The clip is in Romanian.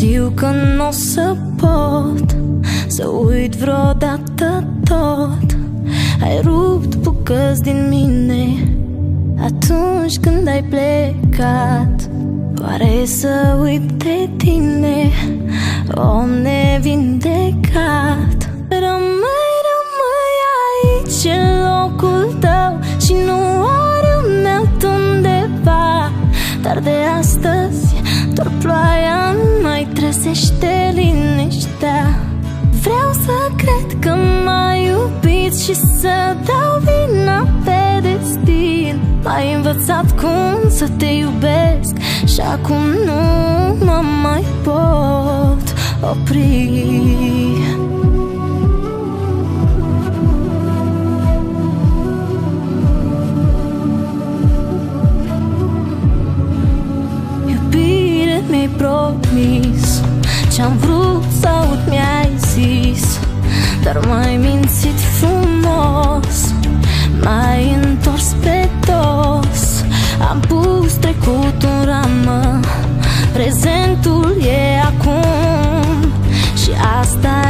Știu că n-o să pot să uit vreodată tot. Ai rupt bucăți din mine atunci când ai plecat. Oare să uit de tine, om nevindecat? Rămâi aici în locul tău și nu ori melt undeva. Dar de astăzi doar ploaia mai trezește liniștea. Vreau să cred că m-ai iubit și să dau vina pe destin. M-ai învățat cum să te iubesc și acum nu mă mai pot opri. Iubire, mi-ai promis, ce-am vrut să aud mi-ai zis, dar m-ai mințit frumos, m-ai întors pe dos. Am pus trecutul în ramă, prezentul e acum și asta